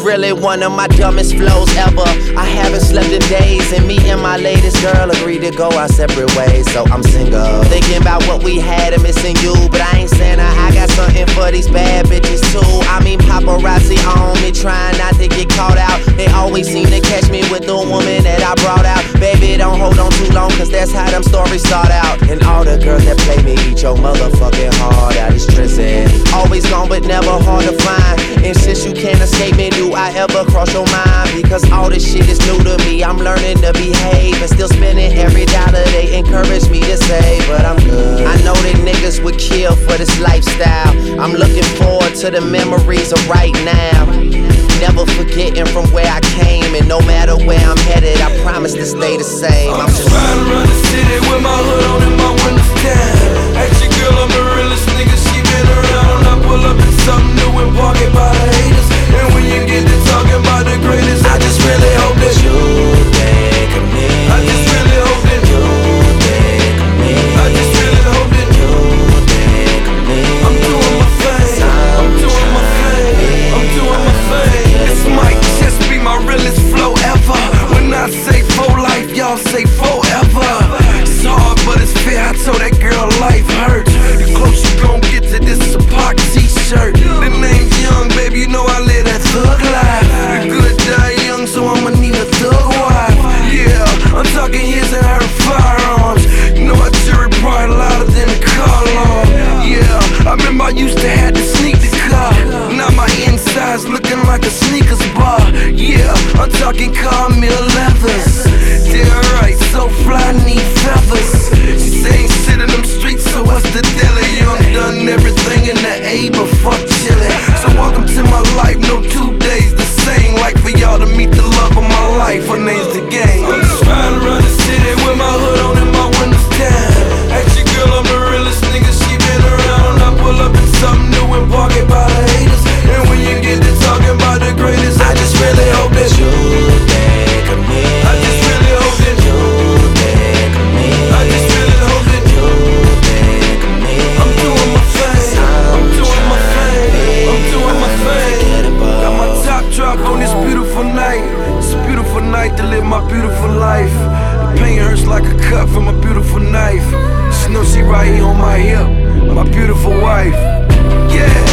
really one of my dumbest flows ever. I haven't slept in days, and me and my latest girl agreed to go our separate ways, so I'm single. Thinking about what we had and missing you, but I ain't saying I got something for these bad bitches too. I mean paparazzi on me, trying not to get caught out. They always seem to catch me with the woman that I brought out. Baby, don't hold on too long, cause that's how them stories start out. And all the girls that play me eat your motherfucking heart out. It's Tristan, always gone but never hard to find. And since you can't escape me, do I ever cross your mind? Because all this shit is new to me, I'm learning to behave and still spending every dollar they encourage me to save. But I'm good, I know that niggas would kill for this lifestyle. I'm looking forward to the memories of right now, never forgetting from where I came. And no matter where I'm headed, I promise to stay the same. I'm just riding around the city with my hood on and my windows down. Ask your girl, I'm the realest nigga, she been around. I pull up in something new and park it by the haters. And when you get to talking about the greatest, I just really hope that you think of me. I just really hope that you think of me. I just really hope that you think of me. I'm doing my thing, I'm doing my thing, I'm doing my thing. This might just be my realest flow ever. When I say for life, y'all say forever. It's hard, but it's fair. I told that girl life hurts. The close you gon' get to this is a Pac t-shirt. The name's Young, baby, you know I live that thug life. The good die young, so I'ma need a thug wife. Yeah, I'm talking his and her firearms. You know I jury probably louder than a car alarm. Yeah, I remember I used to have to sneak the car. Now my inside's looking like a sneakers bar. Yeah, I'm talking Carmel leathers. Damn right, so fly, need feathers. She say ain't sit in them streets, so what's the deli? Young done everything in the A, but fuck chillin'. So welcome to my life, no 2 days the same. Like for y'all to meet the love of my life, her name's the gang. I'm just riding around the city with my hood on and my windows down. Ask your girl, I'm the realest nigga, she been around. I pull up in something new and park it by the haters. And when you get to talking about the greatest, I just really hope that you think of me. I just really hope that you think of me. I just really hope that you think of me. I'm doing my thing, I'm doing my thing, I'm doing my thing. Got my top drop on this beautiful night. It's a beautiful night to live my beautiful life. The pain hurts like a cut from a beautiful knife. She knows she right here on my hip, my beautiful wife. Yeah.